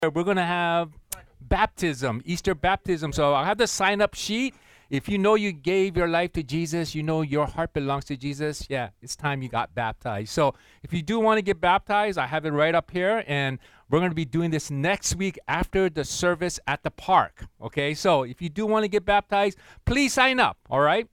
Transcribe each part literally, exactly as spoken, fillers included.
we're going to have baptism, Easter baptism. So I have the sign up sheet. If you know you gave your life to Jesus, you know your heart belongs to Jesus, yeah, it's time you got baptized. So if you do want to get baptized, I have it right up here. And we're going to be doing this next week after the service at the park. Okay, so if you do want to get baptized, please sign up, all right?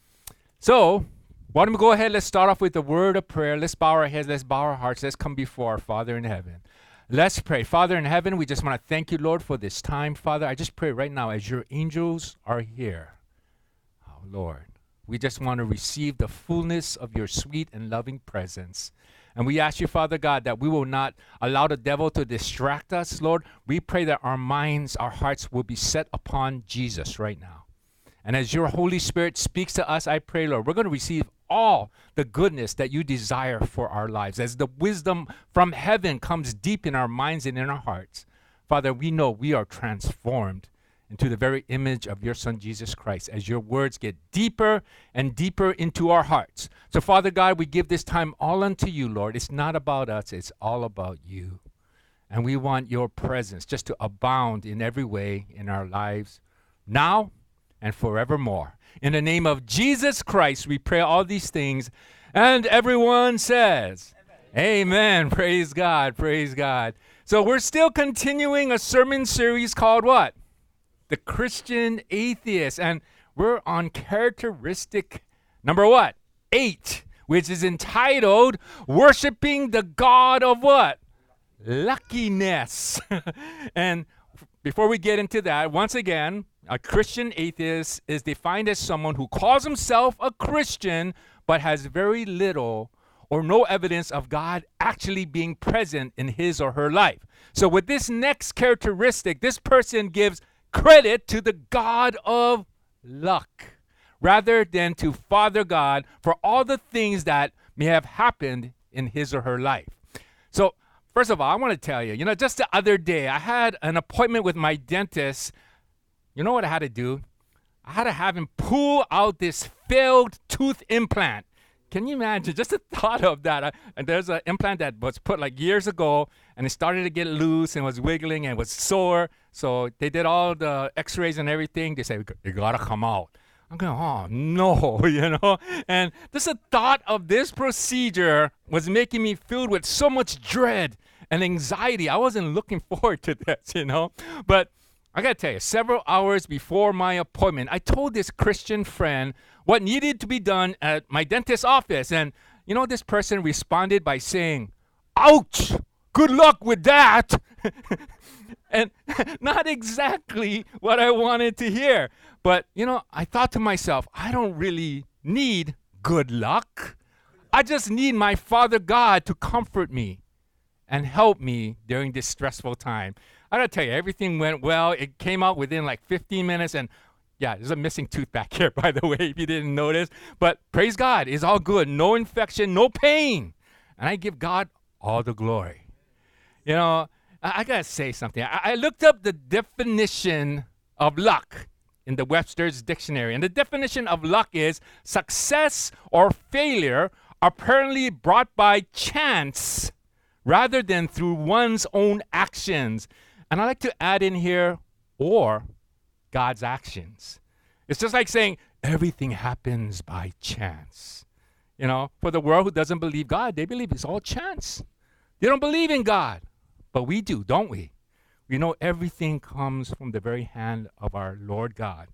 So why don't we go ahead, let's start off with the word of prayer. Let's bow our heads, let's bow our hearts, let's come before our Father in heaven. Let's pray. Father in heaven, we just want to thank you, Lord, for this time. Father, I just pray right now as your angels are here. Oh, Lord, we just want to receive the fullness of your sweet and loving presence. And we ask you, Father God, that we will not allow the devil to distract us, Lord. We pray that our minds, our hearts will be set upon Jesus right now. And as your Holy Spirit speaks to us, I pray, Lord, we're going to receive all the goodness that you desire for our lives. As the wisdom from heaven comes deep in our minds and in our hearts, Father, we know we are transformed into the very image of your Son, Jesus Christ, as your words get deeper and deeper into our hearts. So, Father God, we give this time all unto you, Lord. It's not about us. It's all about you. And we want your presence just to abound in every way in our lives now and forevermore. In the name of Jesus Christ, we pray all these things. And everyone says, Amen. Amen. Praise God. Praise God. So we're still continuing a sermon series called what? The Christian Atheist. And we're on characteristic number what? Eight, which is entitled, Worshiping the God of what? Luckiness. And before we get into that, once again, a Christian atheist is defined as someone who calls himself a Christian but has very little or no evidence of God actually being present in his or her life. So with this next characteristic, this person gives credit to the God of luck rather than to Father God for all the things that may have happened in his or her life. So first of all, I want to tell you, you know, just the other day, I had an appointment with my dentist. You know what I had to do? I had to have him pull out this failed tooth implant. Can you imagine? Just the thought of that. I, and there's an implant that was put like years ago, and it started to get loose and was wiggling and was sore. So they did all the x-rays and everything. They said, it got to come out. I'm going, oh, no, you know. And just the thought of this procedure was making me filled with so much dread and anxiety. I wasn't looking forward to this, you know. But I got to tell you, several hours before my appointment, I told this Christian friend what needed to be done at my dentist's office. And, you know, this person responded by saying, ouch, good luck with that. And not exactly what I wanted to hear. But, you know, I thought to myself, I don't really need good luck. I just need my Father God to comfort me and help me during this stressful time. I gotta tell you, everything went well. It came out within like fifteen minutes. And yeah, there's a missing tooth back here, by the way, if you didn't notice. But praise God, it's all good. No infection, no pain. And I give God all the glory. You know, I, I gotta say something. I, I looked up the definition of luck in the Webster's dictionary. And the definition of luck is success or failure apparently brought by chance rather than through one's own actions. And I like to add in here, or God's actions. It's just like saying everything happens by chance. You know, for the world who doesn't believe God, they believe it's all chance. They don't believe in God. But we do, don't we? We know everything comes from the very hand of our Lord God.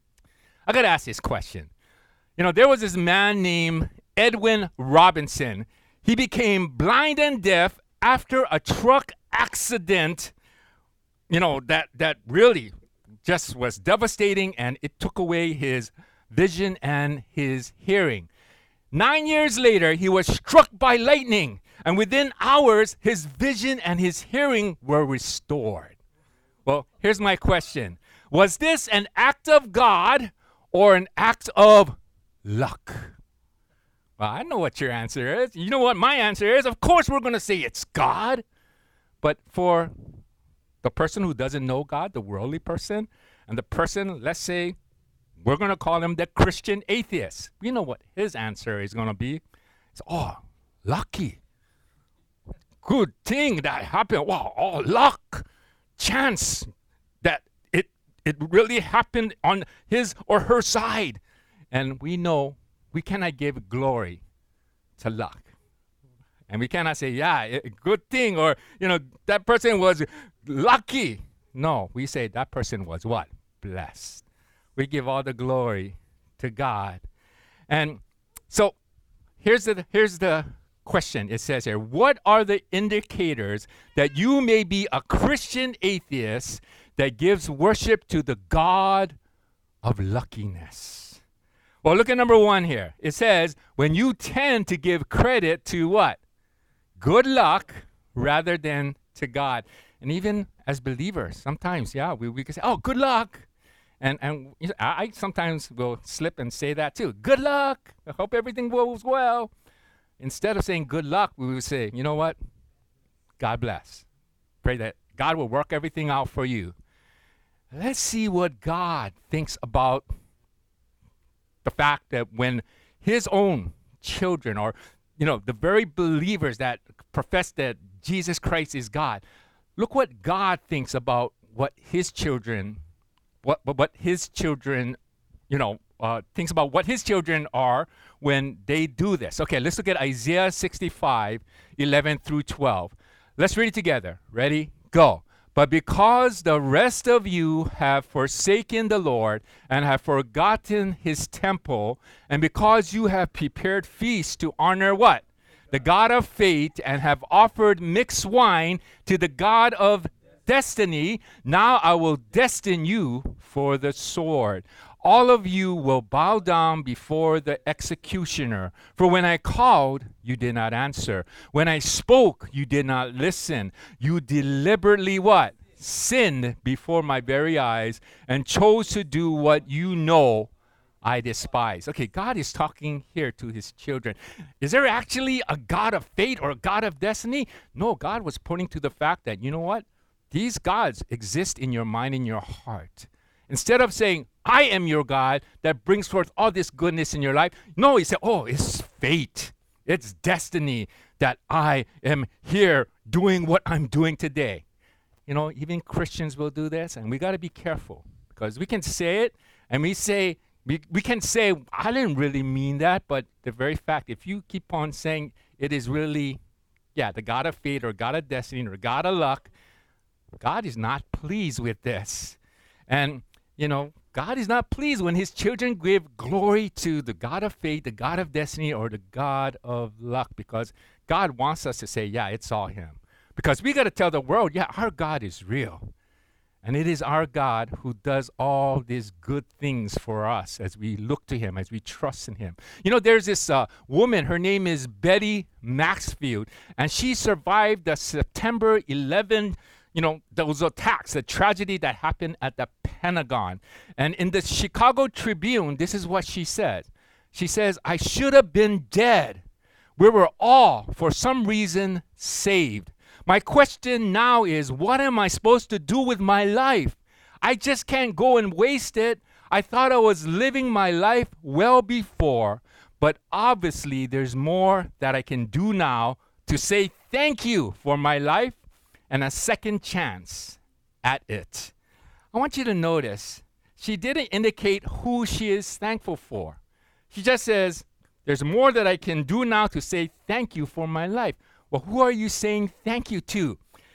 I got to ask this question. You know, there was this man named Edwin Robinson. He became blind and deaf after a truck accident, you know, that, that really just was devastating, and it took away his vision and his hearing. Nine years later, he was struck by lightning, and within hours, his vision and his hearing were restored. Well, here's my question. Was this an act of God or an act of luck? Well, I know what your answer is. You know what my answer is? Of course we're going to say it's God. But for the person who doesn't know God, the worldly person, and the person, let's say, we're going to call him the Christian atheist. You know what his answer is going to be. It's, oh, lucky. Good thing that happened. Wow, oh, luck. chance that it it really happened on his or her side. And we know we cannot give glory to luck. And we cannot say, yeah, a good thing, or, you know, that person was lucky. No, we say that person was what? Blessed. We give all the glory to God. And so here's the here's the question. It says here, what are the indicators that you may be a Christian atheist that gives worship to the God of luckiness? Well, look at number one here. It says, when you tend to give credit to what? Good luck rather than to God. And even as believers, sometimes, yeah, we, we can say, oh, good luck. And and you know, I, I sometimes will slip and say that too. Good luck. I hope everything goes well. Instead of saying good luck, we would say, you know what? God bless. Pray that God will work everything out for you. Let's see what God thinks about the fact that when his own children, or, you know, the very believers that profess that Jesus Christ is God, look what God thinks about what his children, what what, what his children, you know, uh, thinks about what his children are when they do this. Okay, let's look at Isaiah sixty-five, eleven through twelve. Let's read it together. Ready? Go. But because the rest of you have forsaken the Lord and have forgotten his temple, and because you have prepared feasts to honor what? The God of fate, and have offered mixed wine to the God of destiny, now I will destine you for the sword. All of you will bow down before the executioner. For when I called, you did not answer. When I spoke, you did not listen. You deliberately what? Sinned before my very eyes and chose to do what you know I despise. Okay, God is talking here to his children. Is there actually a God of fate or a God of destiny? No, God was pointing to the fact that, you know what? These gods exist in your mind, in your heart. Instead of saying, I am your God that brings forth all this goodness in your life. No, he said, oh, it's fate. It's destiny that I am here doing what I'm doing today. You know, even Christians will do this, and we got to be careful, because we can say it, and we say, we, we can say, I didn't really mean that, but the very fact, if you keep on saying it is really, yeah, the God of fate or God of destiny or God of luck, God is not pleased with this. And you know, God is not pleased when his children give glory to the God of fate, the God of destiny, or the God of luck, because God wants us to say, yeah, it's all him. Because we got to tell the world, yeah, our God is real. And it is our God who does all these good things for us as we look to him, as we trust in him. You know, there's this uh, woman, her name is Betty Maxfield, and she survived the September eleventh, you know, those attacks, the tragedy that happened at the Pentagon. And in the Chicago Tribune, this is what she said. She says, I should have been dead. We were all, for some reason, saved. My question now is, what am I supposed to do with my life? I just can't go and waste it. I thought I was living my life well before, but obviously there's more that I can do now to say thank you for my life and a second chance at it. I want you to notice, she didn't indicate who she is thankful for. She just says, there's more that I can do now to say thank you for my life. Well, who are you saying thank you to?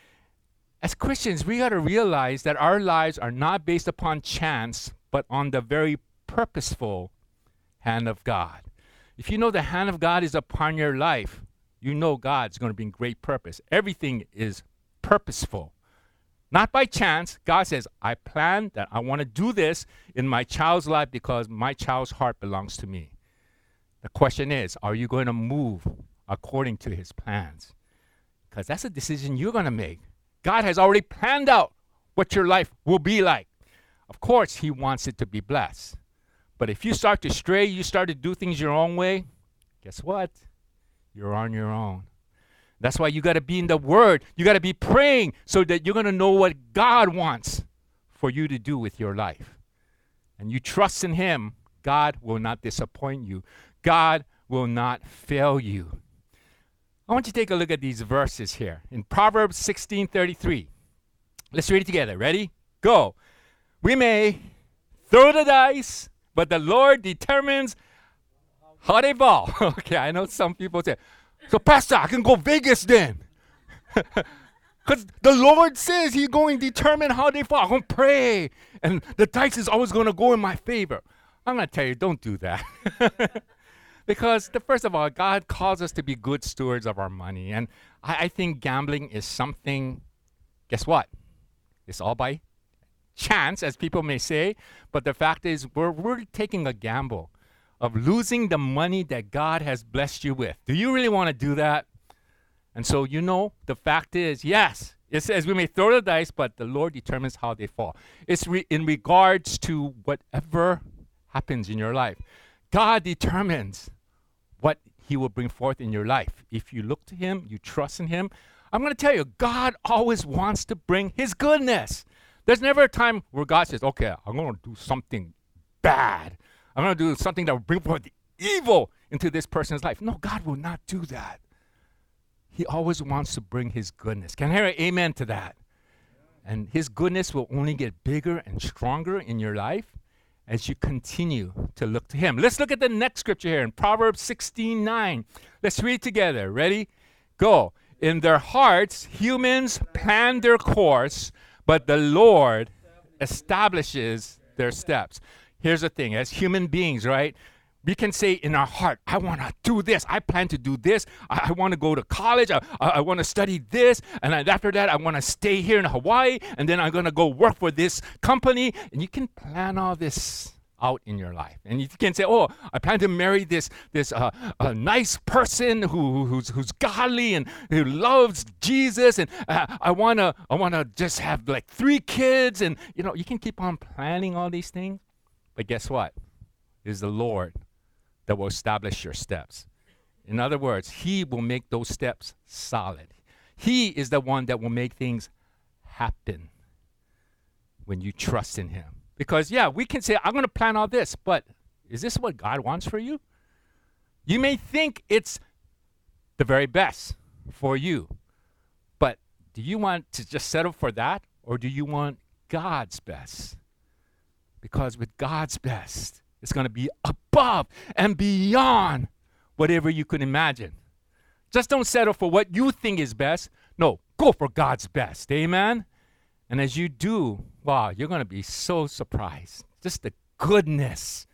As Christians, we got to realize that our lives are not based upon chance, but on the very purposeful hand of God. If you know the hand of God is upon your life, you know God's going to bring great purpose. Everything is purposeful. Not by chance. God says, I plan that I want to do this in my child's life because my child's heart belongs to me. The question is, are you going to move according to his plans? Because that's a decision you're going to make. God has already planned out what your life will be like. Of course, he wants it to be blessed. But if you start to stray, you start to do things your own way, guess what? You're on your own. That's why you got to be in the Word. You got to be praying so that you're going to know what God wants for you to do with your life. And you trust in him, God will not disappoint you. God will not fail you. I want you to take a look at these verses here. In Proverbs sixteen thirty-three, Let's read it together. Ready? Go. We may throw the dice, but the Lord determines how they fall. Okay, I know some people say, so Pastor, I can go Vegas then. Because the Lord says he's going to determine how they fall. I'm going to pray. And the dice is always going to go in my favor. I'm going to tell you, don't do that. Because the, first of all, God calls us to be good stewards of our money. And I, I think gambling is something, guess what? It's all by chance, as people may say. But the fact is, we're, we're taking a gamble of losing the money that God has blessed you with. Do you really want to do that? And so, you know, the fact is, yes, it says we may throw the dice, but the Lord determines how they fall. It's re- in regards to whatever happens in your life. God determines what he will bring forth in your life. If you look to him, you trust in him, I'm going to tell you, God always wants to bring his goodness. There's never a time where God says, okay, I'm going to do something bad. I'm going to do something that will bring forth the evil into this person's life. No, God will not do that. He always wants to bring his goodness. Can I hear an amen to that? And his goodness will only get bigger and stronger in your life as you continue to look to him. Let's look at the next scripture here in Proverbs sixteen nine. Let's read together. Ready? Go. In their hearts, humans plan their course, but the Lord establishes their steps. Here's the thing. As human beings, right? We can say in our heart, I want to do this. I plan to do this. I, I want to go to college. I, I, I want to study this. And I, after that, I want to stay here in Hawaii. And then I'm going to go work for this company. And you can plan all this out in your life. And you can say, oh, I plan to marry this this uh, a nice person who who's who's godly and who loves Jesus. And uh, I want to I want to just have like three kids. And, you know, you can keep on planning all these things. But guess what? It is the Lord that will establish your steps. In other words, he will make those steps solid. He is the one that will make things happen when you trust in him. Because, yeah, we can say, I'm going to plan all this, but is this what God wants for you? You may think it's the very best for you, but do you want to just settle for that, or do you want God's best? Because with God's best, it's going to be above and beyond whatever you could imagine. Just don't settle for what you think is best. No, go for God's best. Amen? And as you do, wow, you're going to be so surprised. Just the goodness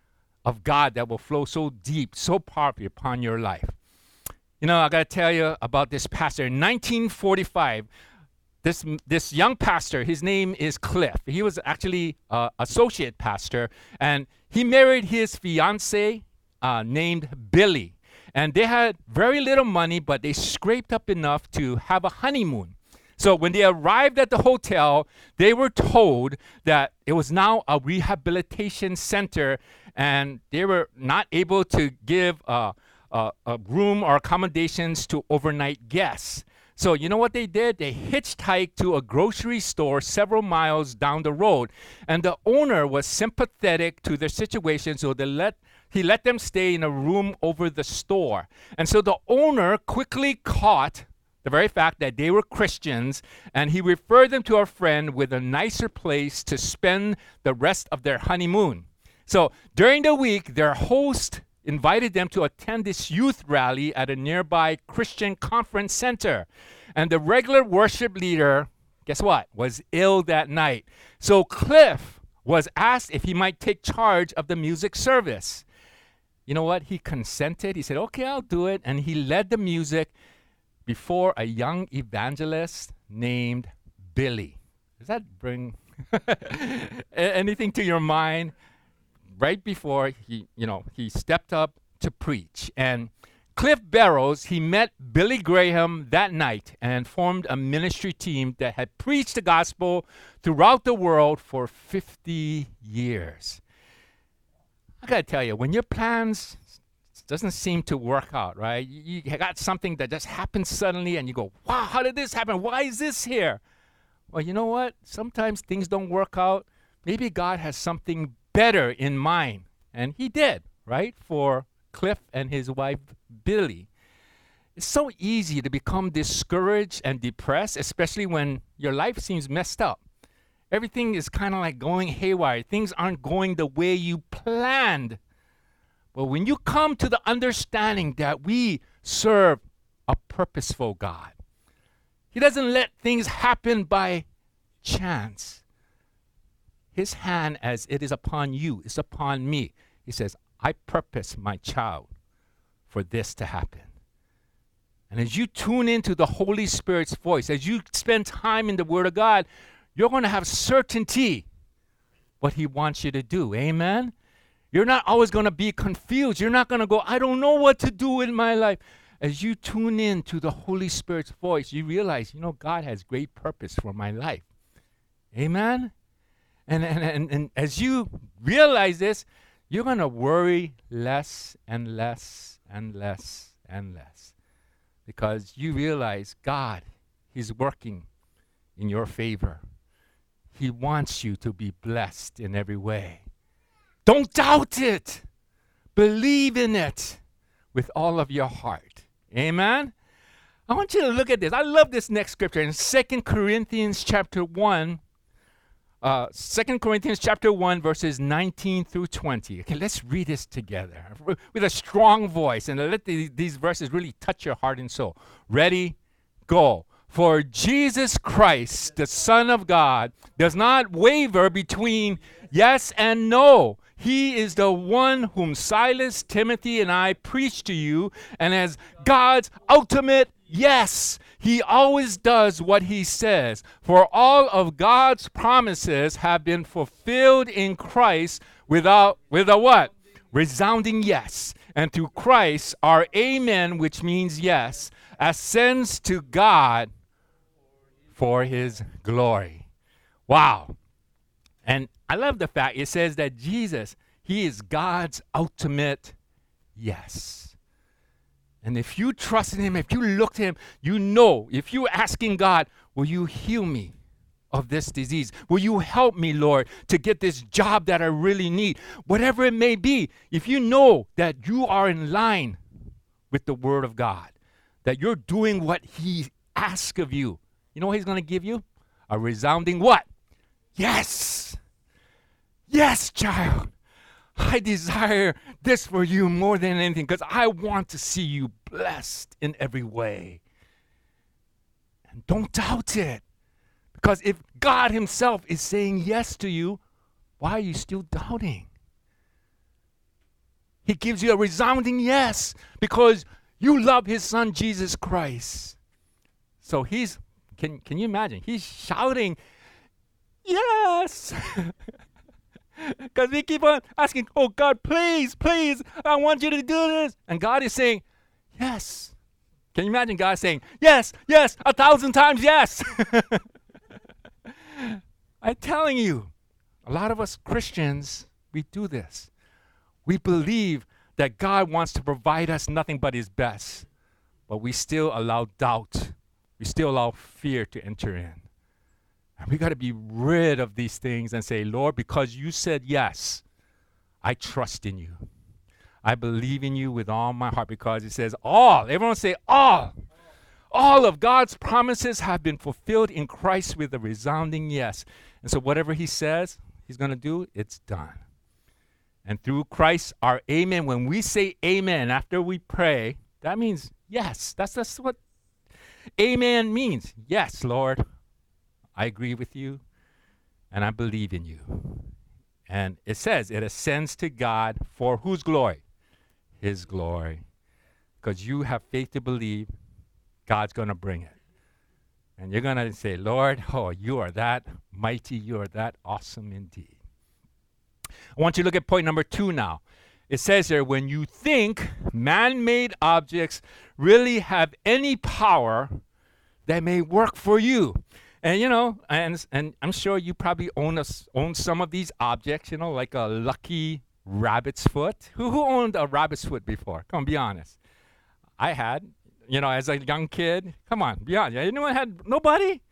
of God that will flow so deep, so powerfully upon your life. You know, I got to tell you about this pastor. In nineteen forty-five, This this young pastor, his name is Cliff. He was actually uh, associate pastor, and he married his fiancée uh, named Billy. And they had very little money, but they scraped up enough to have a honeymoon. So when they arrived at the hotel, they were told that it was now a rehabilitation center, and they were not able to give uh, uh, a room or accommodations to overnight guests. So you know what they did? They hitchhiked to a grocery store several miles down the road. And the owner was sympathetic to their situation, so they let, he let them stay in a room over the store. And so the owner quickly caught the very fact that they were Christians, and he referred them to a friend with a nicer place to spend the rest of their honeymoon. So during the week, their host invited them to attend this youth rally at a nearby Christian conference center. And the regular worship leader, guess what, was ill that night. So Cliff was asked if he might take charge of the music service. You know what? He consented. He said, okay, I'll do it. And he led the music before a young evangelist named Billy. Does that bring anything to your mind? Right before he, you know, he stepped up to preach. And Cliff Barrows, he met Billy Graham that night and formed a ministry team that had preached the gospel throughout the world for fifty years. I gotta tell you, when your plans doesn't seem to work out, right? You, you got something that just happened suddenly and you go, wow, how did this happen? Why is this here? Well, you know what? Sometimes things don't work out. Maybe God has something better in mind. And he did, right? For Cliff and his wife, Billy. It's so easy to become discouraged and depressed, especially when your life seems messed up. Everything is kind of like going haywire. Things aren't going the way you planned. But when you come to the understanding that we serve a purposeful God, He doesn't let things happen by chance. His hand, as it is upon you, is upon me. He says, I purpose, my child, for this to happen. And as you tune into the Holy Spirit's voice, as you spend time in the Word of God, you're going to have certainty what He wants you to do. Amen? You're not always going to be confused. You're not going to go, I don't know what to do in my life. As you tune in to the Holy Spirit's voice, you realize, you know, God has great purpose for my life. Amen? And, and, and, and as you realize this, you're going to worry less and less and less and less. Because you realize God, He's working in your favor. He wants you to be blessed in every way. Don't doubt it. Believe in it with all of your heart. Amen? I want you to look at this. I love this next scripture in Second Corinthians chapter one. Uh, Second Corinthians chapter one, verses nineteen through twenty. Okay, let's read this together with a strong voice and let the, these verses really touch your heart and soul. Ready? Go. For Jesus Christ, the Son of God, does not waver between yes and no. He is the one whom Silas, Timothy, and I preach to you, and as God's ultimate yes, He always does what He says. For all of God's promises have been fulfilled in Christ without, with a what? Resounding yes. And through Christ, our amen, which means yes, ascends to God for His glory. Wow. And I love the fact it says that Jesus, He is God's ultimate yes. And if you trust in Him, if you look to Him, you know, if you're asking God, will you heal me of this disease? Will you help me, Lord, to get this job that I really need? Whatever it may be, if you know that you are in line with the Word of God, that you're doing what He asks of you, you know what He's going to give you? A resounding what? Yes. Yes, child. I desire this for you more than anything because I want to see you blessed in every way. And don't doubt it. Because if God Himself is saying yes to you, why are you still doubting? He gives you a resounding yes because you love His Son, Jesus Christ. So He's, can, can you imagine? He's shouting, yes. Because we keep on asking, oh God, please, please, I want you to do this. And God is saying, yes. Can you imagine God saying, yes, yes, a thousand times yes. I'm telling you, a lot of us Christians, we do this. We believe that God wants to provide us nothing but His best. But we still allow doubt. We still allow fear to enter in. And we got to be rid of these things and say, Lord, because you said yes, I trust in you. I believe in you with all my heart because it says all. Everyone say all. All of God's promises have been fulfilled in Christ with a resounding yes. And so whatever He says He's going to do, it's done. And through Christ, our amen, when we say amen after we pray, that means yes. That's, that's what amen means. Yes, Lord. I agree with you, and I believe in you. And it says it ascends to God for whose glory? His glory. Because you have faith to believe God's going to bring it. And you're going to say, Lord, oh, you are that mighty. You are that awesome indeed. I want you to look at point number two now. It says there, when you think man-made objects really have any power that may work for you. And, you know, and and I'm sure you probably own a, own some of these objects, you know, like a lucky rabbit's foot. Who who owned a rabbit's foot before? Come on, be honest. I had, you know, as a young kid. Come on, be honest. Anyone had? Nobody?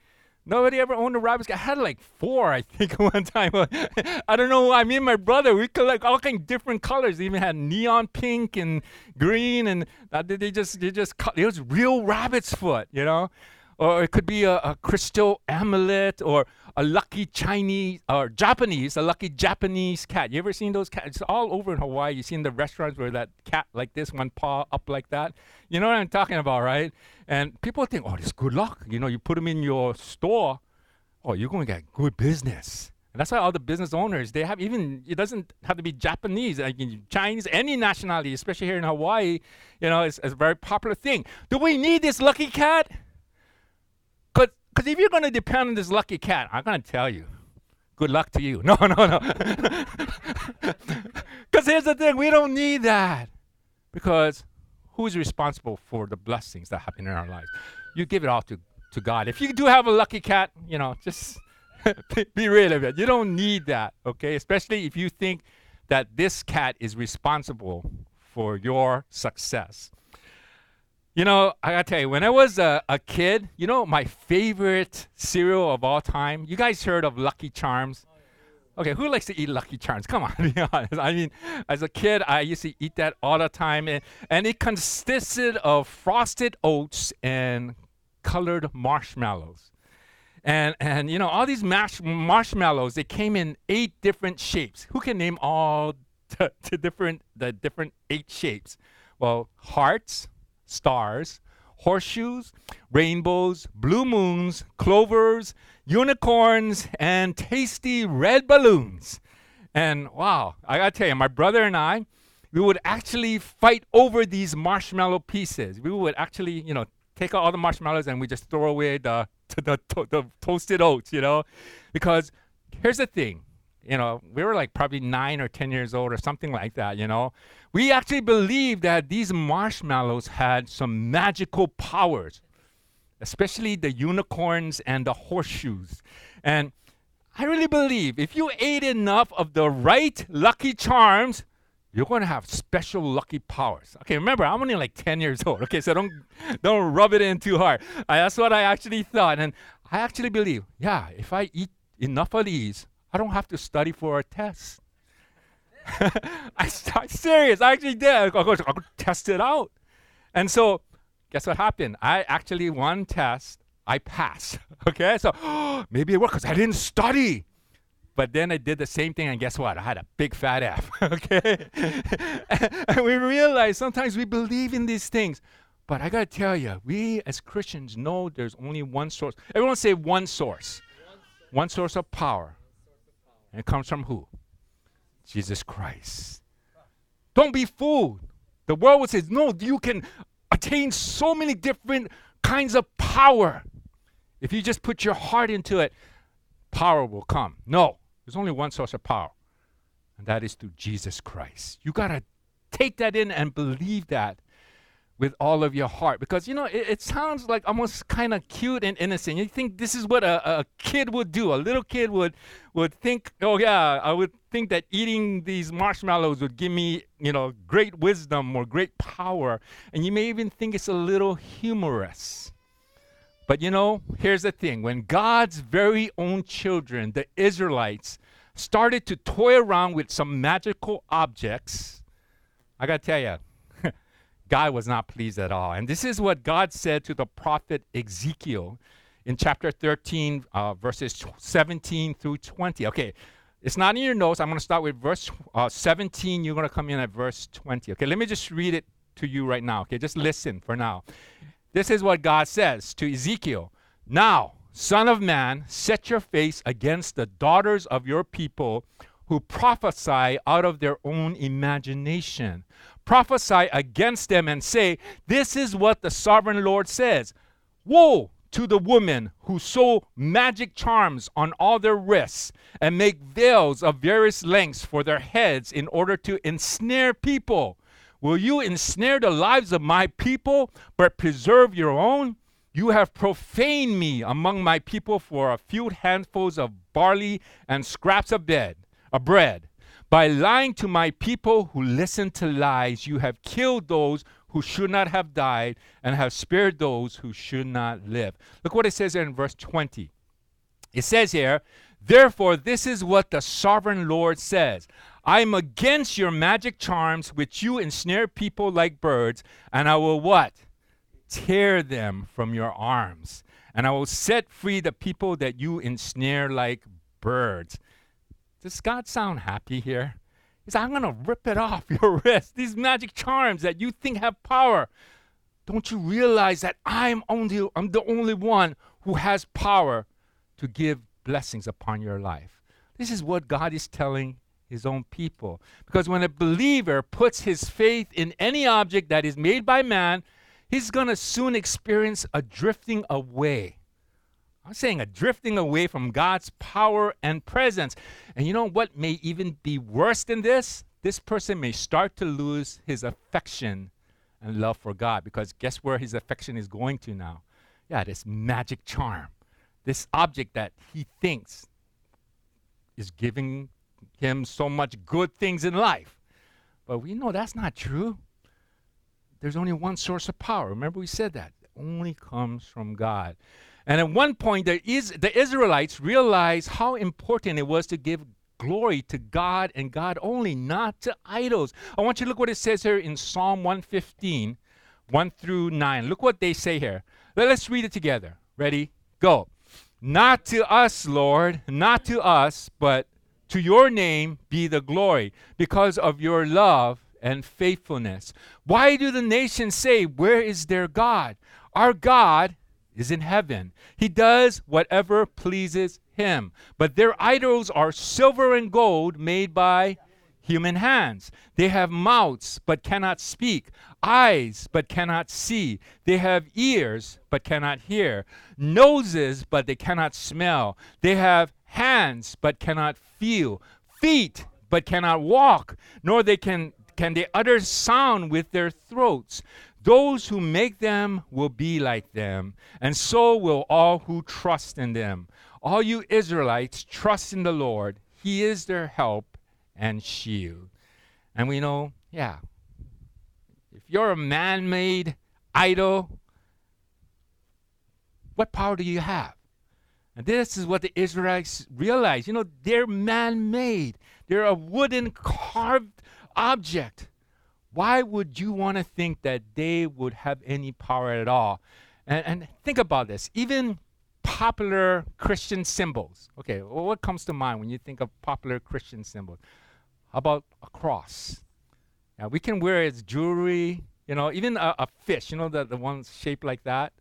Nobody ever owned a rabbit's cat. I had like four, I think, one time. I don't know. I mean, my brother, we collect all kind of different colors. They even had neon pink and green, and uh, they just, they just, cut. It was real rabbit's foot, you know. Or it could be a, a crystal amulet, or a lucky Chinese or Japanese, a lucky Japanese cat. You ever seen those cats? It's all over in Hawaii. You see in the restaurants where that cat like this, one paw up like that. You know what I'm talking about, right? And people think, oh, this is good luck. You know, you put them in your store, oh, you're going to get good business. And that's why all the business owners, they have even, it doesn't have to be Japanese, like Chinese, any nationality, especially here in Hawaii, you know, it's, it's a very popular thing. Do we need this lucky cat? Because if you're going to depend on this lucky cat, I'm going to tell you, good luck to you. No, no, no. Because here's the thing, we don't need that. Because who's responsible for the blessings that happen in our lives? You give it all to, to God. If you do have a lucky cat, you know, just be rid of it. You don't need that, okay? Especially if you think that this cat is responsible for your success. You know, I gotta tell you, when I was a, a kid, you know, my favorite cereal of all time, you guys heard of Lucky Charms? Okay, who likes to eat Lucky Charms? Come on, be honest. I mean, as a kid, I used to eat that all the time. And, and it consisted of frosted oats and colored marshmallows. And, and you know, all these mash- marshmallows, they came in eight different shapes. Who can name all the, the different the different eight shapes? Well, hearts, stars, horseshoes, rainbows, blue moons, clovers, unicorns, and tasty red balloons. And wow, I gotta tell you, my brother and I, we would actually fight over these marshmallow pieces. We would actually, you know, take out all the marshmallows and we just throw away the, the, the, the toasted oats, you know? Because here's the thing. You know, we were like probably nine or ten years old or something like that, you know. We actually believed that these marshmallows had some magical powers, especially the unicorns and the horseshoes. And I really believe if you ate enough of the right Lucky Charms, you're going to have special lucky powers. Okay, remember, I'm only like ten years old, okay, so don't, don't rub it in too hard. I, that's what I actually thought. And I actually believe, yeah, if I eat enough of these, I don't have to study for a test. I I'm serious. I actually did. I go, I go test it out. And so, guess what happened? I actually one test, I passed. Okay, so oh, maybe it worked because I didn't study. But then I did the same thing, and guess what? I had a big fat F. Okay, and, and we realize sometimes we believe in these things, but I gotta tell you, we as Christians know there's only one source. Everyone say one source. One, one source of power. And it comes from who? Jesus Christ. Don't be fooled. The world will say, no, you can attain so many different kinds of power. If you just put your heart into it, power will come. No, there's only one source of power, and that is through Jesus Christ. You got to take that in and believe that with all of your heart, because you know it, it sounds like almost kind of cute and innocent. You think this is what a, a kid would do. A little kid would would think, oh yeah, I would think that eating these marshmallows would give me, you know, great wisdom or great power, and you may even think it's a little humorous. But you know, here's the thing: when God's very own children, the Israelites, started to toy around with some magical objects, I gotta tell you, God was not pleased at all. And this is what God said to the prophet Ezekiel in chapter thirteen, uh, verses seventeen through twenty. Okay, it's not in your notes. I'm going to start with verse uh, seventeen. You're going to come in at verse twenty. Okay, let me just read it to you right now. Okay, just listen for now. This is what God says to Ezekiel. Now, son of man, set your face against the daughters of your people who prophesy out of their own imagination. Prophesy against them and say, this is what the sovereign Lord says. Woe to the women who sew magic charms on all their wrists and make veils of various lengths for their heads in order to ensnare people. Will you ensnare the lives of my people, but preserve your own? You have profaned me among my people for a few handfuls of barley and scraps of bread, of bread. By lying to my people who listen to lies, you have killed those who should not have died and have spared those who should not live. Look what it says there in verse twenty. It says here, therefore, this is what the sovereign Lord says. I am against your magic charms, which you ensnare people like birds, and I will what? Tear them from your arms. And I will set free the people that you ensnare like birds. Does God sound happy here? He's like, I'm going to rip it off your wrist. These magic charms that you think have power. Don't you realize that I'm only I'm the only one who has power to give blessings upon your life? This is what God is telling his own people. Because when a believer puts his faith in any object that is made by man, he's going to soon experience a drifting away. I'm saying a drifting away from God's power and presence. And you know what may even be worse than this? This person may start to lose his affection and love for God, because guess where his affection is going to now? Yeah, this magic charm, this object that he thinks is giving him so much good things in life. But we know that's not true. There's only one source of power. Remember we said that. It only comes from God. And at one point, there is, the Israelites realized how important it was to give glory to God and God only, not to idols. I want you to look what it says here in Psalm one fifteen, one through nine. Look what they say here. Let's read it together. Ready? Go. Not to us, Lord, not to us, but to your name be the glory, because of your love and faithfulness. Why do the nations say, where is their God? Our God is in heaven. He does whatever pleases him. But their idols are silver and gold made by human hands. They have mouths but cannot speak, eyes but cannot see. They have ears but cannot hear, noses but they cannot smell. They have hands but cannot feel, feet but cannot walk, nor they can can they utter sound with their throats. Those who make them will be like them, and so will all who trust in them. All you Israelites, trust in the Lord. He is their help and shield. And we know, yeah, if you're a man-made idol, what power do you have? And this is what the Israelites realized. You know, they're man-made. They're a wooden carved object. Why would you want to think that they would have any power at all? And, and think about this. Even popular Christian symbols. Okay, well, what comes to mind when you think of popular Christian symbols? How about a cross? Now, we can wear it as jewelry, you know, even a, a fish, you know, the, the ones shaped like that.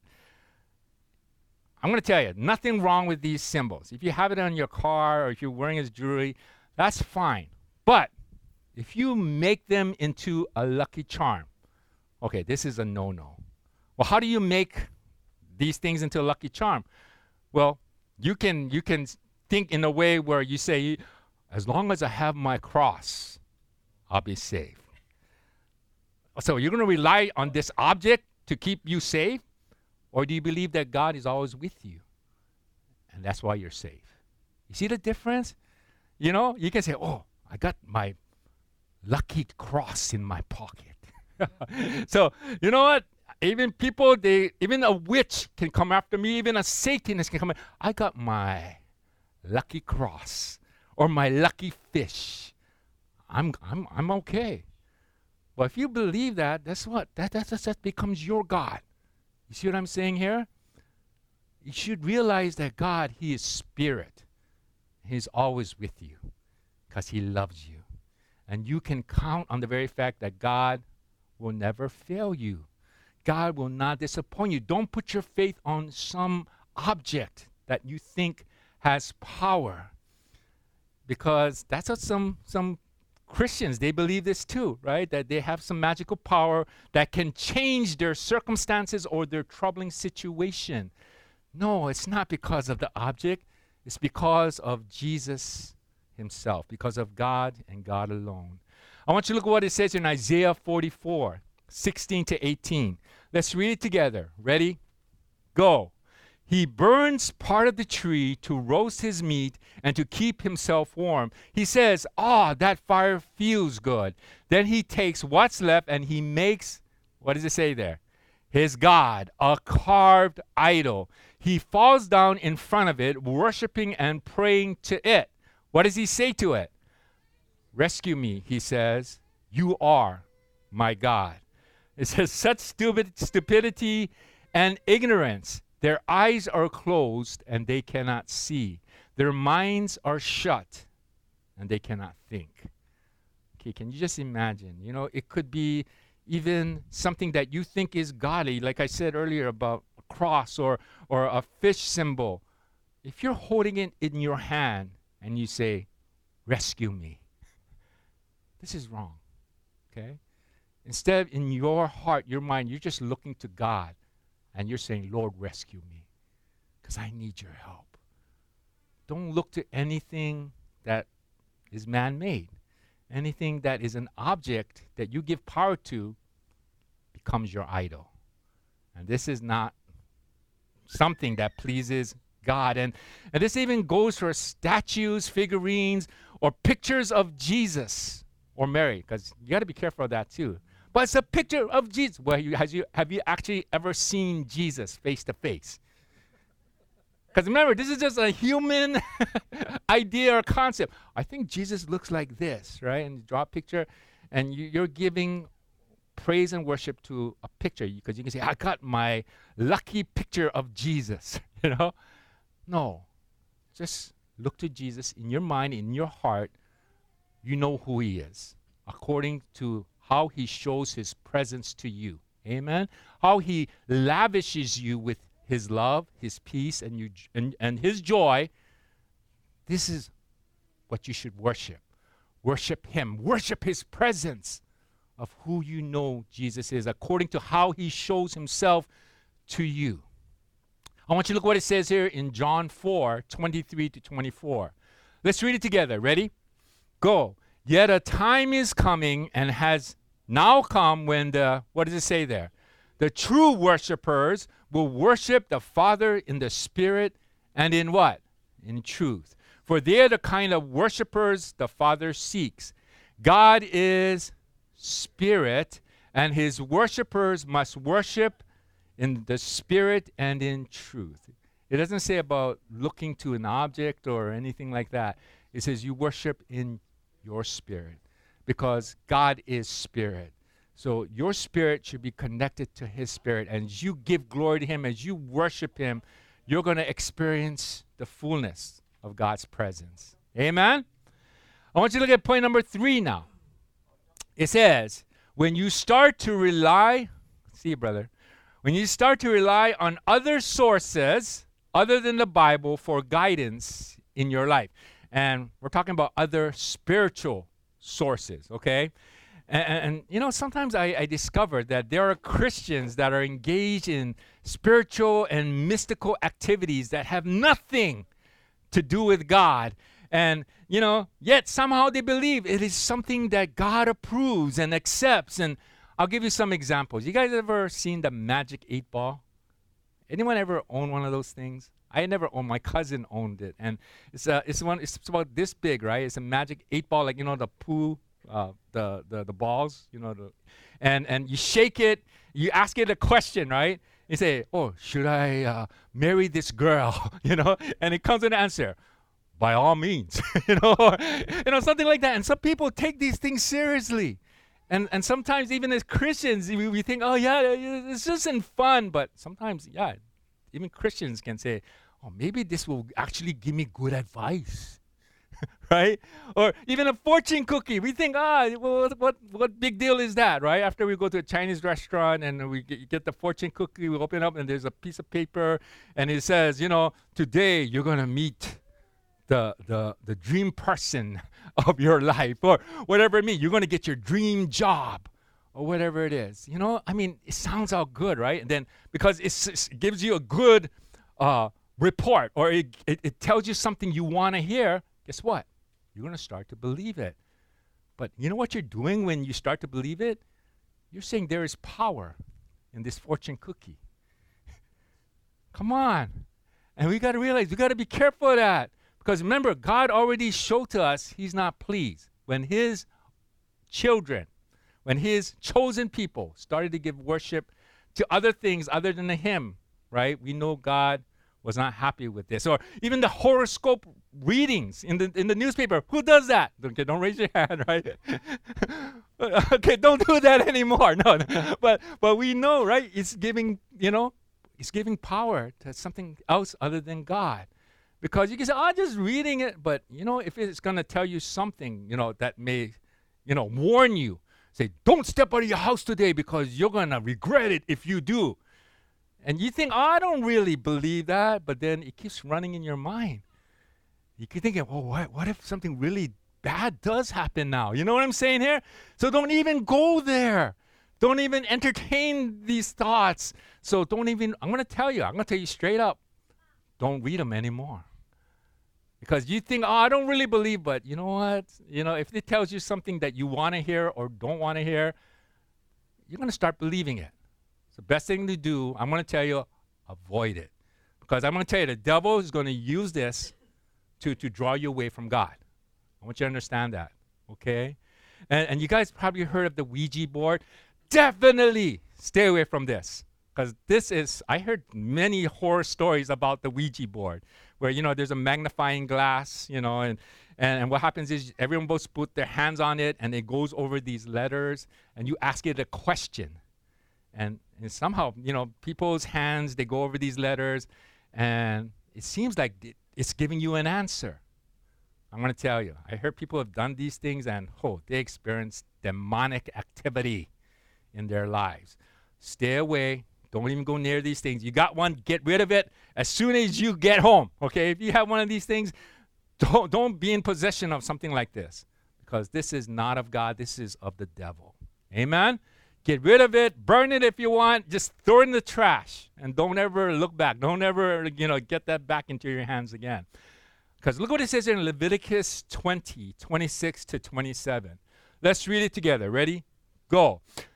I'm going to tell you, nothing wrong with these symbols. If you have it on your car or if you're wearing it as jewelry, that's fine. But if you make them into a lucky charm, okay, this is a no-no. Well, how do you make these things into a lucky charm? Well, you can you can think in a way where you say, as long as I have my cross, I'll be safe. So you're going to rely on this object to keep you safe? Or do you believe that God is always with you? And that's why you're safe. You see the difference? You know, you can say, oh, I got my lucky cross in my pocket. So, you know what? Even people, they, even a witch can come after me. Even a Satanist can come in. I got my lucky cross or my lucky fish. I'm, I'm, I'm okay. But if you believe that, that's what? That, that, that, that becomes your God. You see what I'm saying here? You should realize that God, he is spirit. He's always with you because he loves you. And you can count on the very fact that God will never fail you. God will not disappoint you. Don't put your faith on some object that you think has power. Because that's what some, some Christians, they believe this too, right? That they have some magical power that can change their circumstances or their troubling situation. No, it's not because of the object. It's because of Jesus himself, because of God and God alone. I want you to look at what it says in Isaiah forty-four, sixteen to eighteen. Let's read it together. Ready? Go. He burns part of the tree to roast his meat and to keep himself warm. He says, ah, that fire feels good. Then he takes what's left and he makes, what does it say there? His God, a carved idol. he falls down in front of it, worshiping and praying to it. What does he say to it? Rescue me, he says. You are my God. It says, such stupid, stupidity and ignorance. Their eyes are closed and they cannot see. Their minds are shut and they cannot think. Okay, can you just imagine? You know, it could be even something that you think is godly, like I said earlier about a cross or, or a fish symbol. If you're holding it in your hand and you say, rescue me, this is wrong, okay? Instead, in your heart, your mind, you're just looking to God and you're saying, Lord, rescue me because I need your help. Don't look to anything that is man-made. Anything that is an object that you give power to becomes your idol. And this is not something that pleases God. And, and this even goes for statues, figurines, or pictures of Jesus or Mary, because you got to be careful of that too. But it's a picture of Jesus. Well, you, has you, have you actually ever seen Jesus face to face? Because remember, this is just a human idea or concept. I think Jesus looks like this, right? And you draw a picture, and you, you're giving praise and worship to a picture. Because you can say, I got my lucky picture of Jesus, you know? No. Just look to Jesus in your mind, in your heart. You know who he is, according to how he shows his presence to you. Amen? How he lavishes you with his love, his peace, and, you, and, and his joy. This is what you should worship. Worship him. Worship his presence of who you know Jesus is, according to how he shows himself to you. I want you to look what it says here in John four, twenty-three to twenty-four. Let's read it together. Ready? Go. Yet a time is coming and has now come when the, what does it say there? The true worshipers will worship the Father in the Spirit and in what? In truth. For they are the kind of worshipers the Father seeks. God is Spirit, and his worshipers must worship in the Spirit and in truth. It doesn't say about looking to an object or anything like that. It says you worship in your spirit, because God is Spirit. So your spirit should be connected to his Spirit. And as you give glory to him, as you worship him, you're going to experience the fullness of God's presence. Amen? I want you to look at point number three now. It says, when you start to rely, see you, brother, when you start to rely on other sources other than the Bible for guidance in your life. And we're talking about other spiritual sources, okay? And, and you know, sometimes I, I discover that there are Christians that are engaged in spiritual and mystical activities that have nothing to do with God. And, you know, yet somehow they believe it is something that God approves and accepts. And I'll give you some examples. You guys ever seen the Magic eight Ball? Anyone ever own one of those things? I never owned. My cousin owned it, and it's uh, it's one. It's about this big, right? It's a Magic eight Ball, like you know the poo, uh, the the the balls, you know, the, and and you shake it. You ask it a question, right? You say, "Oh, should I uh, marry this girl?" you know, and it comes with an answer. By all means, you know, or, you know, something like that. And some people take these things seriously. And and sometimes even as Christians, we, we think, oh, yeah, it's just in fun. But sometimes, yeah, even Christians can say, oh, maybe this will actually give me good advice, right? Or even a fortune cookie. We think, ah, well, what what big deal is that, right? After we go to a Chinese restaurant and we get, get the fortune cookie, we open it up and there's a piece of paper and it says, you know, today you're going to meet the the the dream person of your life, or whatever it means. You're going to get your dream job, or whatever it is. You know, I mean, it sounds all good, right? And then because it's, it gives you a good uh, report, or it, it, it tells you something you want to hear, guess what? You're going to start to believe it. But you know what you're doing when you start to believe it? You're saying there is power in this fortune cookie. Come on. And we got to realize, we got to be careful of that. Because remember, God already showed to us he's not pleased. When his children, when his chosen people started to give worship to other things other than him, right? We know God was not happy with this. Or even the horoscope readings in the in the newspaper. Who does that? Okay, don't raise your hand, right? Okay, don't do that anymore. No, no. But but we know, right? It's giving, you know, it's giving power to something else other than God. Because you can say, oh, I'm just reading it. But, you know, if it's going to tell you something, you know, that may, you know, warn you. Say, don't step out of your house today because you're going to regret it if you do. And you think, oh, I don't really believe that, but then it keeps running in your mind. You keep thinking, oh, what, what if something really bad does happen now? You know what I'm saying here? So don't even go there. Don't even entertain these thoughts. So don't even, I'm going to tell you, I'm going to tell you straight up, don't read them anymore. Because you think, oh, I don't really believe, but you know what? You know, if it tells you something that you want to hear or don't want to hear, you're going to start believing it. So the best thing to do, I'm going to tell you, avoid it. Because I'm going to tell you, the devil is going to use this to, to draw you away from God. I want you to understand that, okay? And, and you guys probably heard of the Ouija board. Definitely stay away from this. Because this is, I heard many horror stories about the Ouija board, where, you know, there's a magnifying glass, you know, and, and, and what happens is everyone both put their hands on it, and it goes over these letters, and you ask it a question. And, and somehow, you know, people's hands, they go over these letters, and it seems like it, it's giving you an answer. I'm going to tell you, I heard people have done these things, and, oh, they experience demonic activity in their lives. Stay away. Don't even go near these things. You got one, get rid of it as soon as you get home, okay? If you have one of these things, don't, don't be in possession of something like this, because this is not of God. This is of the devil. Amen? Get rid of it. Burn it if you want. Just throw it in the trash, and don't ever look back. Don't ever, you know, get that back into your hands again. Because look what it says in Leviticus twenty, twenty-six to twenty-seven. Let's read it together. Ready? Go.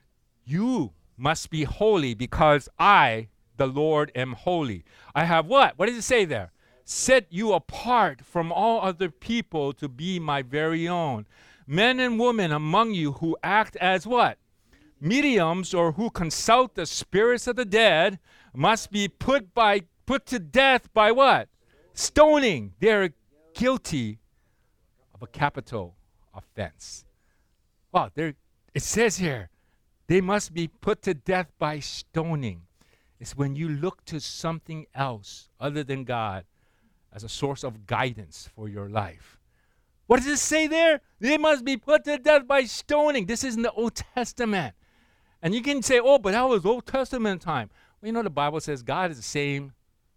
You must be holy because I, the Lord, am holy. I have what? What does it say there? Set you apart from all other people to be my very own. Men and women among you who act as what? Mediums, or who consult the spirits of the dead, must be put by put to death by what? Stoning. They're guilty of a capital offense. Wow, there it says here, they must be put to death by stoning. It's when you look to something else other than God as a source of guidance for your life. What does it say there? They must be put to death by stoning. This is in the Old Testament. And you can say, oh, but that was Old Testament time. Well, you know, the Bible says God is the same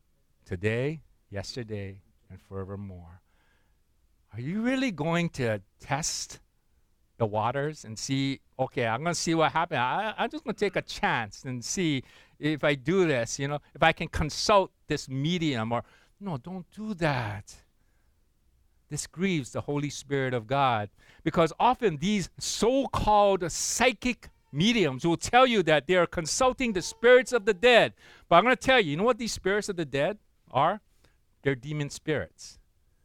today, yesterday, and forevermore. Are you really going to test the waters and see, okay, I'm going to see what happens. I, I'm just going to take a chance and see if I do this, you know, if I can consult this medium or, no, don't do that. This grieves the Holy Spirit of God, because often these so-called psychic mediums will tell you that they are consulting the spirits of the dead. But I'm going to tell you, you know what these spirits of the dead are? They're demon spirits.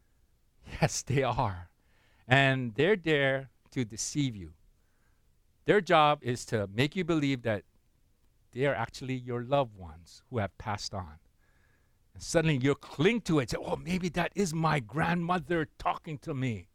Yes, they are. And they're there to deceive you. Their job is to make you believe that they are actually your loved ones who have passed on. And suddenly you cling to it, say, oh, maybe that is my grandmother talking to me.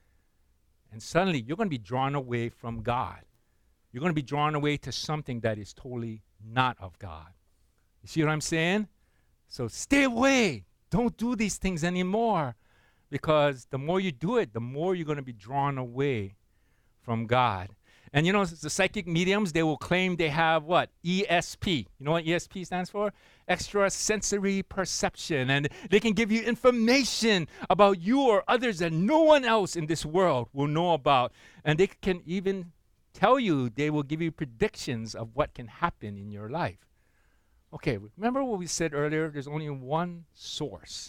And suddenly you're going to be drawn away from God. You're going to be drawn away to something that is totally not of God. You see what I'm saying? So stay away. Don't do these things anymore, because the more you do it, the more you're going to be drawn away from God. And you know, the psychic mediums, they will claim they have what? E S P. You know what E S P stands for? Extrasensory perception. And they can give you information about you or others that no one else in this world will know about. And they can even tell you, they will give you predictions of what can happen in your life. Okay, remember what we said earlier? There's only one source.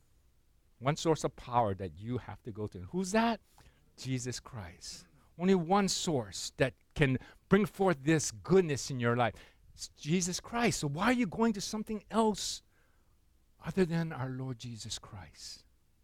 One source of power that you have to go to. Who's that? Jesus Christ. Only one source that can bring forth this goodness in your life. It's Jesus Christ. So why are you going to something else other than our Lord Jesus Christ?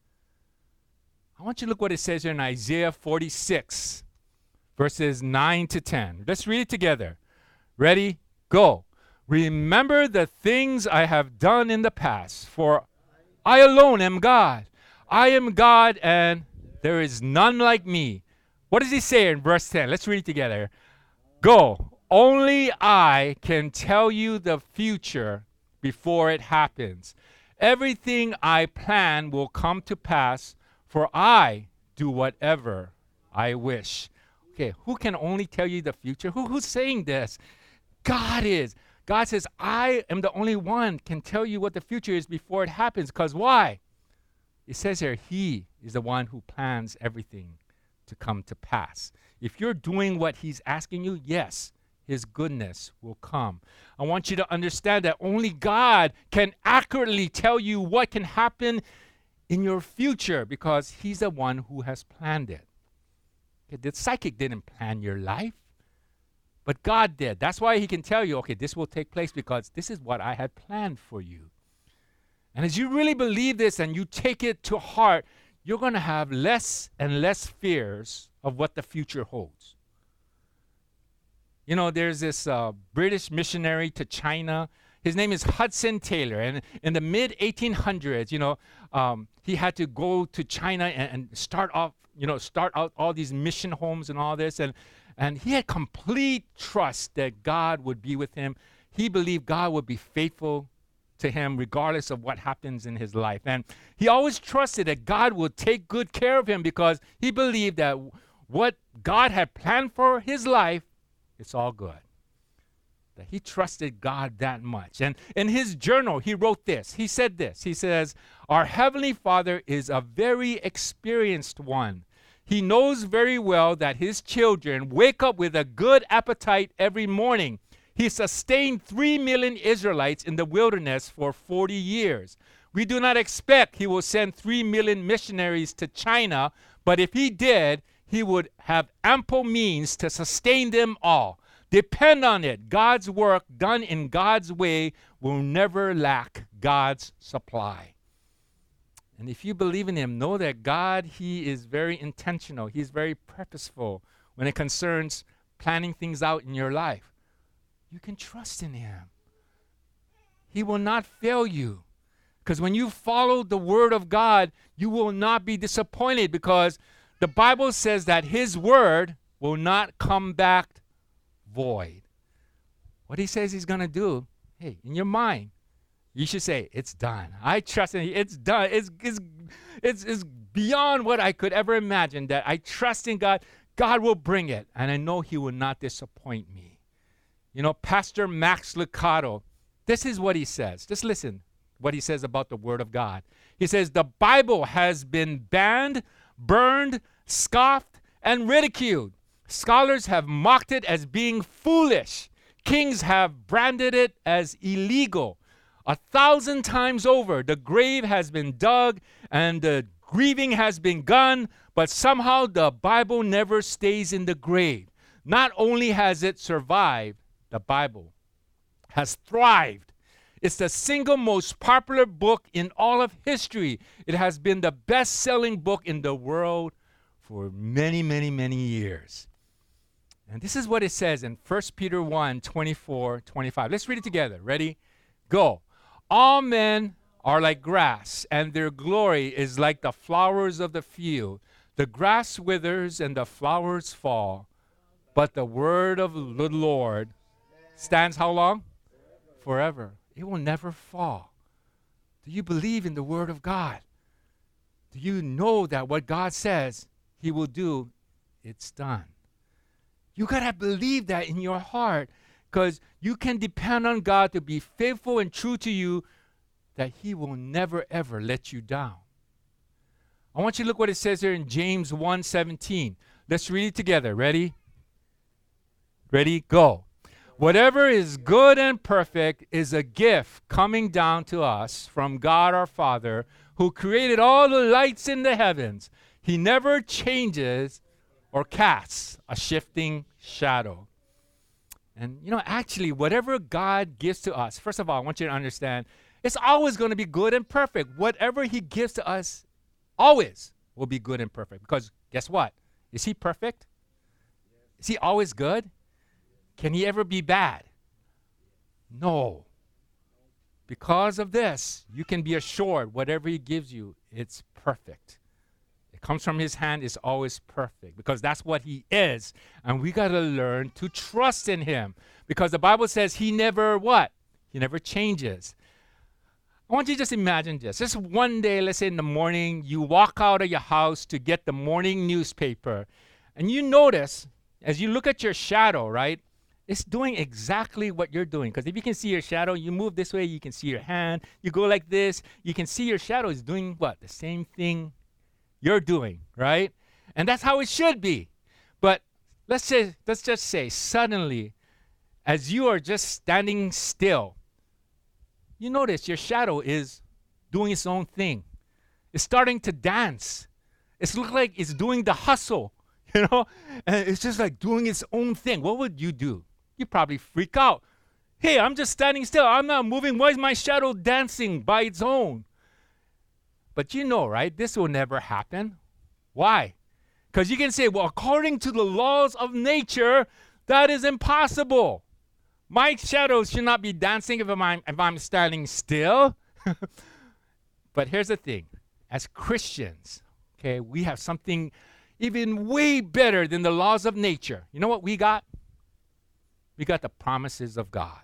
I want you to look what it says here in Isaiah forty-six, verses nine to ten. Let's read it together. Ready? Go. Remember the things I have done in the past, for I alone am God. I am God, and there is none like me. What does he say in verse ten? Let's read it together. Go. Only I can tell you the future before it happens. Everything I plan will come to pass, for I do whatever I wish. Okay, who can only tell you the future? Who, who's saying this? God is. God says, I am the only one can tell you what the future is before it happens. Because why? It says here, he is the one who plans everything to come to pass. If you're doing what he's asking you, yes, his goodness will come. I want you to understand that only God can accurately tell you what can happen in your future because he's the one who has planned it. Okay, the psychic didn't plan your life, but God did. That's why he can tell you, okay, this will take place because this is what I had planned for you. And as you really believe this and you take it to heart, you're going to have less and less fears of what the future holds. You know, there's this uh, British missionary to China. His name is Hudson Taylor. And in the mid eighteen hundreds, you know, um, he had to go to China and, and start off, you know, start out all these mission homes and all this. And, and he had complete trust that God would be with him. He believed God would be faithful to him regardless of what happens in his life. And he always trusted that God would take good care of him because he believed that what God had planned for his life, it's all good. That he trusted God that much. And in his journal, he wrote this. He said this. He says, our Heavenly Father is a very experienced one. He knows very well that his children wake up with a good appetite every morning. He sustained three million Israelites in the wilderness for forty years. We do not expect he will send three million missionaries to China, but if he did, he would have ample means to sustain them all. Depend on it. God's work done in God's way will never lack God's supply. And if you believe in him, know that God, he is very intentional. He's very purposeful when it concerns planning things out in your life. You can trust in him. He will not fail you. Because when you follow the word of God, you will not be disappointed because the Bible says that his word will not come back void. What he says he's going to do, hey, in your mind, you should say, it's done. I trust in him. It's done. It's, it's, it's, it's beyond what I could ever imagine that I trust in God. God will bring it. And I know he will not disappoint me. You know, Pastor Max Lucado, this is what he says. Just listen what he says about the Word of God. He says, the Bible has been banned, burned, scoffed, and ridiculed. Scholars have mocked it as being foolish. Kings have branded it as illegal. A thousand times over, the grave has been dug and the grieving has begun, but somehow the Bible never stays in the grave. Not only has it survived, the Bible has thrived. It's the single most popular book in all of history. It has been the best-selling book in the world for many, many, many years. And this is what it says in First Peter one, twenty-four, twenty-five. Let's read it together. Ready? Go. All men are like grass, and their glory is like the flowers of the field. The grass withers and the flowers fall, but the word of the Lord stands how long? Forever. It will never fall. Do you believe in the word of God? Do you know that what God says he will do, it's done? You got to believe that in your heart because you can depend on God to be faithful and true to you, that he will never, ever let you down. I want you to look what it says here in James one seventeen. Let's read it together. Ready? Ready? Go. Whatever is good and perfect is a gift coming down to us from God our Father, who created all the lights in the heavens. He never changes or casts a shifting shadow. And, you know, actually, whatever God gives to us, first of all, I want you to understand, it's always going to be good and perfect. Whatever he gives to us, always will be good and perfect. Because guess what? Is he perfect? Is he always good? Can he ever be bad? No. Because of this, you can be assured whatever he gives you, it's perfect. It comes from his hand, it's always perfect because that's what he is. And we got to learn to trust in him because the Bible says he never what? He never changes. I want you to just imagine this. Just one day, let's say in the morning, you walk out of your house to get the morning newspaper, and you notice, as you look at your shadow, right, it's doing exactly what you're doing. Because if you can see your shadow, you move this way, you can see your hand. You go like this, you can see your shadow is doing what? The same thing you're doing, right? And that's how it should be. But let's say, let's just say, suddenly, as you are just standing still, you notice your shadow is doing its own thing. It's starting to dance. It's look like it's doing the hustle, you know? And it's just like doing its own thing. What would you do? You probably freak out. Hey, I'm just standing still. I'm not moving. Why is my shadow dancing by its own? But you know, right? This will never happen. Why? Because you can say, well, according to the laws of nature, that is impossible. My shadow should not be dancing if I'm, if I'm standing still. But here's the thing. As Christians, okay, we have something even way better than the laws of nature. You know what we got? We got the promises of God.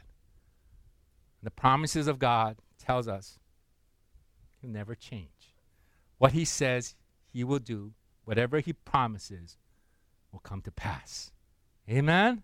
The promises of God tells us he'll never change. What he says he will do, whatever he promises, will come to pass. Amen?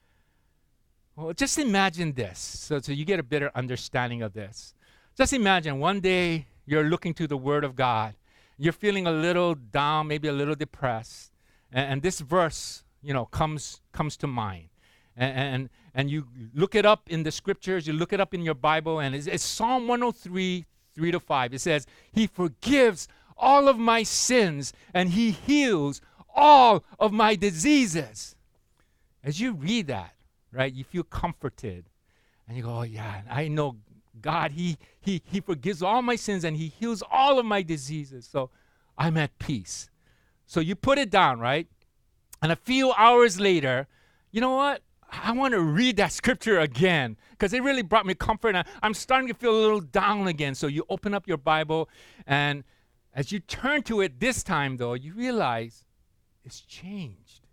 Well, just imagine this, so, so you get a better understanding of this. Just imagine one day you're looking to the Word of God. You're feeling a little down, maybe a little depressed, and, and this verse, you know, comes comes to mind. And, and and you look it up in the Scriptures, you look it up in your Bible, and it's, it's Psalm one oh three, three to five. It says, he forgives all of my sins, and he heals all of my diseases. As you read that, right, you feel comforted. And you go, oh, yeah, I know God, he, he, he forgives all my sins and he heals all of my diseases. So I'm at peace. So you put it down, right? And a few hours later, you know what? I want to read that scripture again because it really brought me comfort. And I'm starting to feel a little down again. So you open up your Bible, and as you turn to it this time, though, you realize it's changed.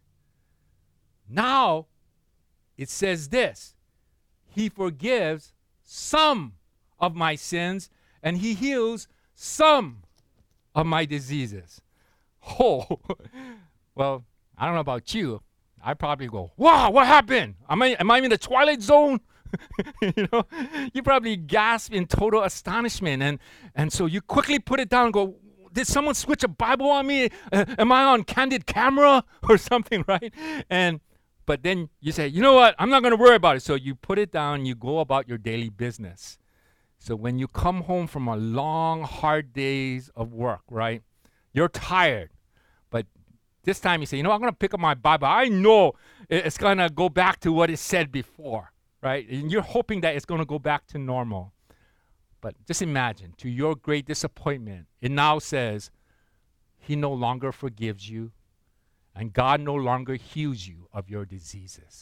Now, it says this, he forgives some of my sins, and he heals some of my diseases. Oh, well, I don't know about you. I probably go, wow, what happened? Am I, am I in the Twilight Zone? You know, you probably gasp in total astonishment. And, and so you quickly put it down and go, did someone switch a Bible on me? Uh, am I on candid camera or something, right? And But then you say, you know what? I'm not going to worry about it. So you put it down, you go about your daily business. So when you come home from a long, hard days of work, right? You're tired. But this time you say, you know, I'm going to pick up my Bible. I know it's going to go back to what it said before, right? And you're hoping that it's going to go back to normal. But just imagine, to your great disappointment, it now says, he no longer forgives you. And God no longer heals you of your diseases.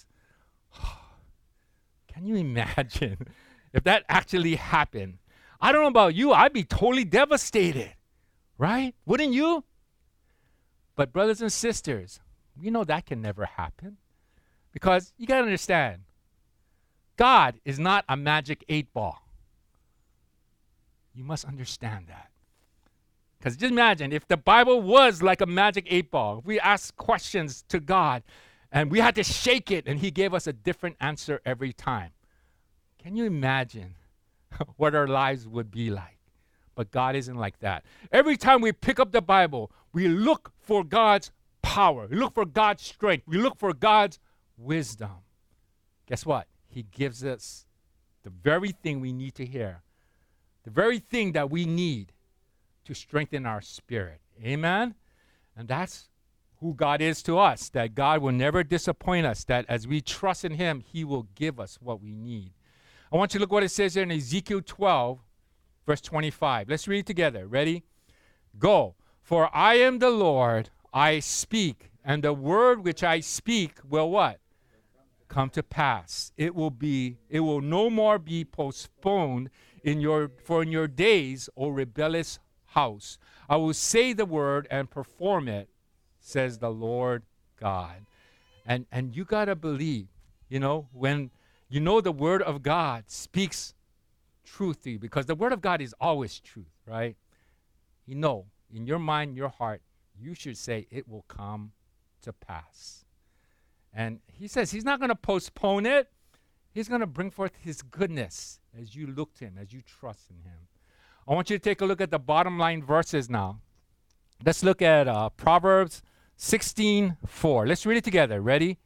Can you imagine if that actually happened? I don't know about you. I'd be totally devastated, right? Wouldn't you? But brothers and sisters, we know that can never happen. Because you got to understand, God is not a magic eight ball. You must understand that. Because just imagine if the Bible was like a magic eight ball, if we asked questions to God and we had to shake it and he gave us a different answer every time. Can you imagine what our lives would be like? But God isn't like that. Every time we pick up the Bible, we look for God's power. We look for God's strength. We look for God's wisdom. Guess what? He gives us the very thing we need to hear, the very thing that we need to strengthen our spirit. Amen? And that's who God is to us, that God will never disappoint us, that as we trust in him, he will give us what we need. I want you to look what it says here in Ezekiel twelve, verse twenty-five. Let's read it together. Ready? Go. For I am the Lord, I speak, and the word which I speak will what? come to pass. It will be, it will no more be postponed in your for in your days, O rebellious house. I will say the word and perform it, says the Lord God. And and you gotta believe, you know, when you know the word of God speaks truth to you, because the word of God is always truth, right? You know, in your mind, your heart, you should say it will come to pass. And he says he's not going to postpone it. He's going to bring forth his goodness as you look to him, as you trust in him. I want you to take a look at the bottom line verses now. Let's look at uh, Proverbs sixteen four. Let's read it together. Ready?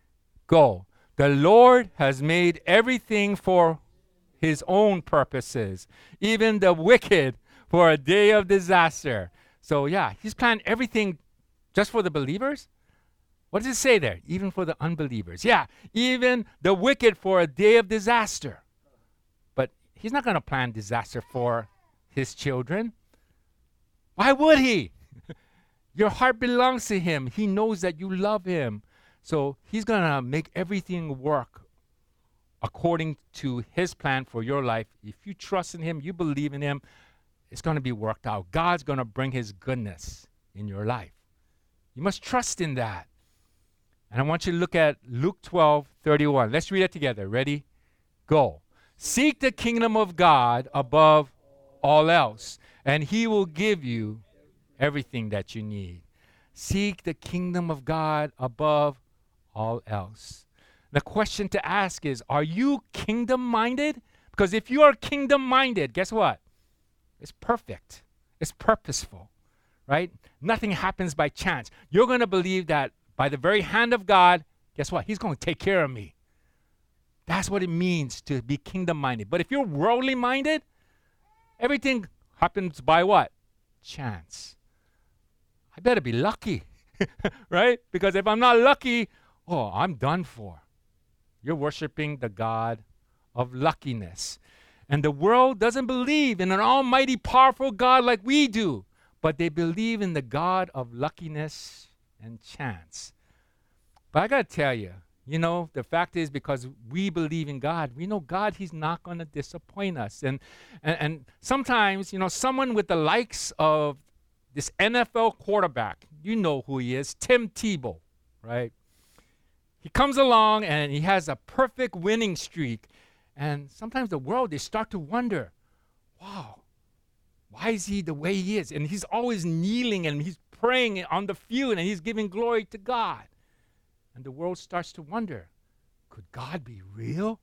Go. The Lord has made everything for his own purposes, even the wicked for a day of disaster. So yeah, he's planned everything just for the believers. What does it say there? Even for the unbelievers. Yeah, even the wicked for a day of disaster. But he's not going to plan disaster for his children. Why would he? Your heart belongs to him. He knows that you love him. So he's going to make everything work according to his plan for your life. If you trust in him, you believe in him, it's going to be worked out. God's going to bring his goodness in your life. You must trust in that. And I want you to look at Luke twelve thirty-one. Let's read it together. Ready? Go. Seek the kingdom of God above all else, and he will give you everything that you need. Seek the kingdom of God above all else. The question to ask is, are you kingdom-minded? Because if you are kingdom-minded, guess what? It's perfect. It's purposeful, right? Nothing happens by chance. You're going to believe that by the very hand of God, guess what? He's going to take care of me. That's what it means to be kingdom-minded. But if you're worldly-minded, everything happens by what? Chance. I better be lucky, right? Because if I'm not lucky, oh, I'm done for. You're worshiping the God of luckiness. And the world doesn't believe in an almighty, powerful God like we do, but they believe in the God of luckiness and chance. But I got to tell you, you know, the fact is, because we believe in God, we know God, he's not going to disappoint us. And, and and sometimes, you know, someone with the likes of this N F L quarterback, you know who he is, Tim Tebow, right? He comes along and he has a perfect winning streak. And sometimes the world, they start to wonder, wow, why is he the way he is? And he's always kneeling and he's praying on the field and he's giving glory to God. And the world starts to wonder, could God be real?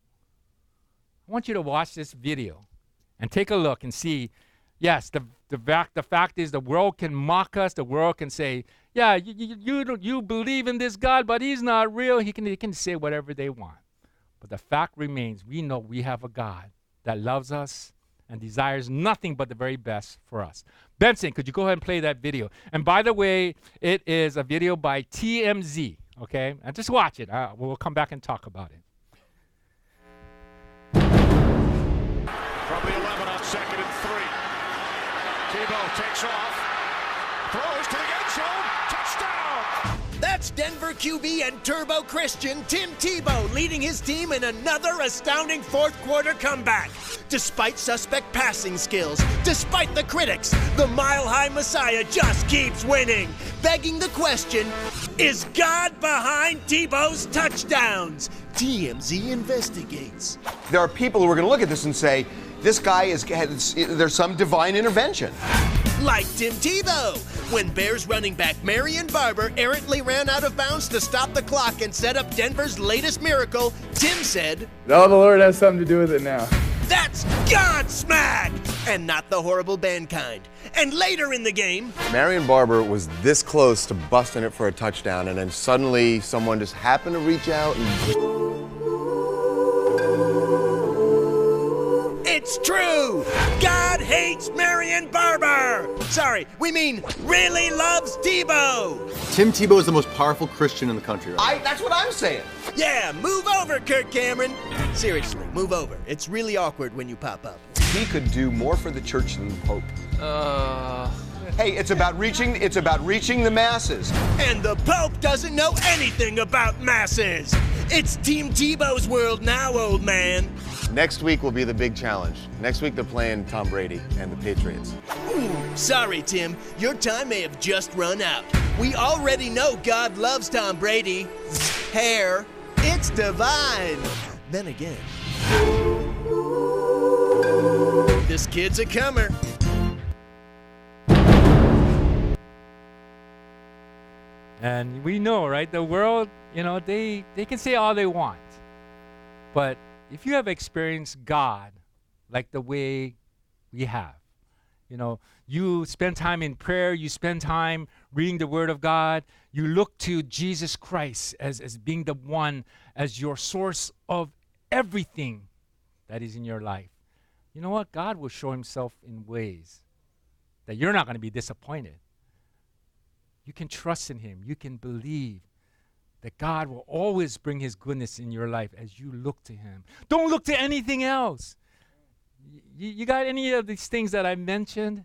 I want you to watch this video and take a look and see, yes, the, the, fact, the fact is the world can mock us. The world can say, yeah, you, you, you, don't, you believe in this God, but he's not real. He can, he can say whatever they want. But the fact remains, we know we have a God that loves us and desires nothing but the very best for us. Benson, could you go ahead and play that video? And by the way, it is a video by T M Z, okay? And just watch it. Uh, we'll come back and talk about it. From the eleven on second and three. Tebow takes off, throws to the end zone, touchdown! That's Denver Q B and Turbo Christian Tim Tebow leading his team in another astounding fourth quarter comeback. Despite suspect passing skills, despite the critics, the Mile High Messiah just keeps winning. Begging the question, is God behind Tebow's touchdowns? T M Z investigates. There are people who are going to look at this and say, this guy is, has, there's some divine intervention. Like Tim Tebow, when Bears running back Marion Barber errantly ran out of bounds to stop the clock and set up Denver's latest miracle, Tim said, "Oh, the Lord has something to do with it now." That's Godsmack! And not the horrible band kind. And later in the game, Marion Barber was this close to busting it for a touchdown, and then suddenly someone just happened to reach out and... It's true! God hates Marion Barber! Sorry, we mean really loves Tebow! Tim Tebow is the most powerful Christian in the country right I, that's what I'm saying. Yeah, move over, Kirk Cameron. Seriously, move over. It's really awkward when you pop up. He could do more for the church than the Pope. Uh... Hey, it's about reaching, it's about reaching the masses. And the Pope doesn't know anything about masses. It's Team Tebow's world now, old man. Next week will be the big challenge. Next week they're playing Tom Brady and the Patriots. Ooh, sorry, Tim. Your time may have just run out. We already know God loves Tom Brady's hair. It's divine. Then again, this kid's a comer. And we know, right? The world, you know, they, they can say all they want. But if you have experienced God like the way we have, you know, you spend time in prayer, you spend time reading the Word of God, you look to Jesus Christ as, as being the one, as your source of everything that is in your life. You know what? God will show himself in ways that you're not going to be disappointed. You can trust in him. You can believe that God will always bring his goodness in your life as you look to him. Don't look to anything else. Y- you got any of these things that I mentioned?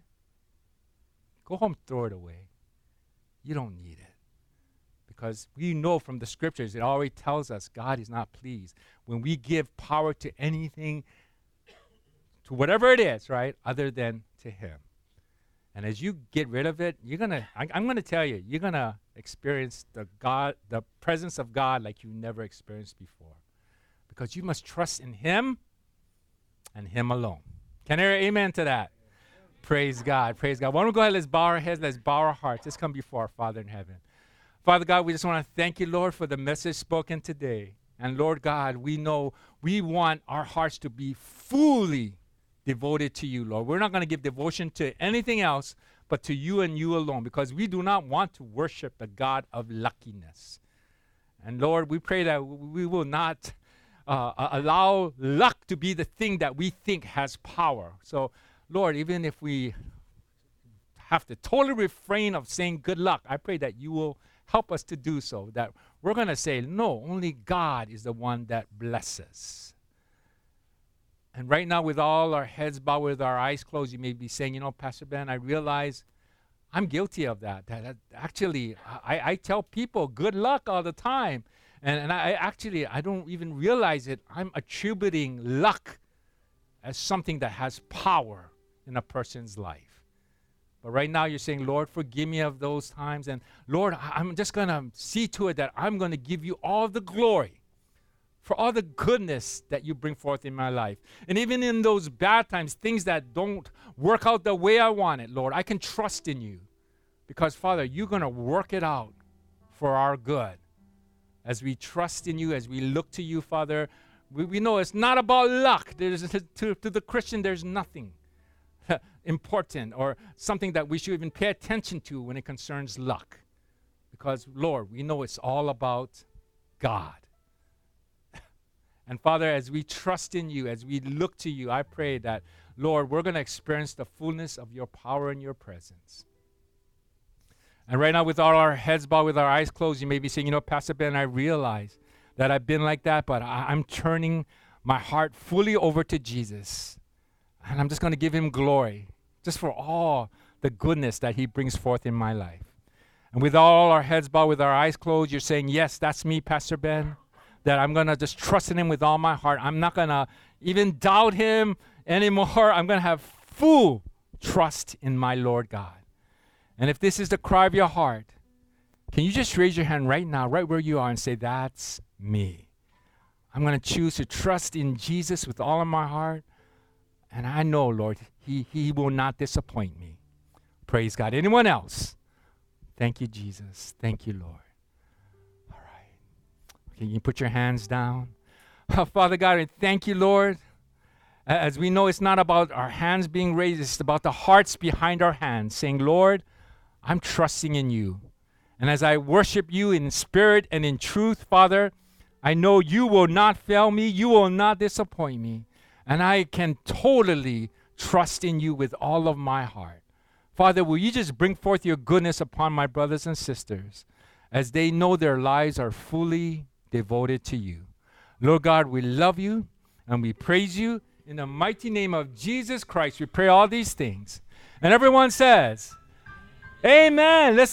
Go home, throw it away. You don't need it. Because we know from the scriptures, it already tells us God is not pleased when we give power to anything, to whatever it is, right, other than to him. And as you get rid of it, you're gonna. I, I'm gonna tell you, you're gonna experience the God, the presence of God like you never experienced before, because you must trust in Him and Him alone. Can I hear amen to that? Praise God, praise God. Why don't we go ahead? Let's bow our heads. Let's bow our hearts. Let's come before our Father in heaven. Father God, we just want to thank you, Lord, for the message spoken today. And Lord God, we know we want our hearts to be fully devoted to you, Lord. We're not going to give devotion to anything else but to you and you alone, because we do not want to worship the God of luckiness. And Lord, we pray that we will not uh, allow luck to be the thing that we think has power. So, Lord, even if we have to totally refrain of saying good luck, I pray that you will help us to do so, that we're going to say, no, only God is the one that blesses. And right now, with all our heads bowed, with our eyes closed, you may be saying, you know, Pastor Ben, I realize I'm guilty of that. That, that actually, I, I tell people good luck all the time. And, and I, I actually, I don't even realize it. I'm attributing luck as something that has power in a person's life. But right now, you're saying, Lord, forgive me of those times. And Lord, I'm just going to see to it that I'm going to give you all the glory for all the goodness that you bring forth in my life. And even in those bad times, things that don't work out the way I want it, Lord, I can trust in you. Because, Father, you're going to work it out for our good. As we trust in you, as we look to you, Father, we, we know it's not about luck. There's, to, to the Christian, there's nothing important or something that we should even pay attention to when it concerns luck. Because, Lord, we know it's all about God. And Father, as we trust in you, as we look to you, I pray that, Lord, we're going to experience the fullness of your power and your presence. And right now, with all our heads bowed, with our eyes closed, you may be saying, you know, Pastor Ben, I realize that I've been like that, but I- I'm turning my heart fully over to Jesus. And I'm just going to give him glory, just for all the goodness that he brings forth in my life. And with all our heads bowed, with our eyes closed, you're saying, yes, that's me, Pastor Ben. That I'm going to just trust in him with all my heart. I'm not going to even doubt him anymore. I'm going to have full trust in my Lord God. And if this is the cry of your heart, can you just raise your hand right now, right where you are, and say, that's me. I'm going to choose to trust in Jesus with all of my heart. And I know, Lord, he, he will not disappoint me. Praise God. Anyone else? Thank you, Jesus. Thank you, Lord. Can you put your hands down? Oh, Father God, I thank you, Lord. As we know, it's not about our hands being raised. It's about the hearts behind our hands, saying, Lord, I'm trusting in you. And as I worship you in spirit and in truth, Father, I know you will not fail me. You will not disappoint me. And I can totally trust in you with all of my heart. Father, will you just bring forth your goodness upon my brothers and sisters as they know their lives are fully devoted to you. Lord God, we love you and we praise you. In the mighty name of Jesus Christ, we pray all these things. And everyone says, amen. Let's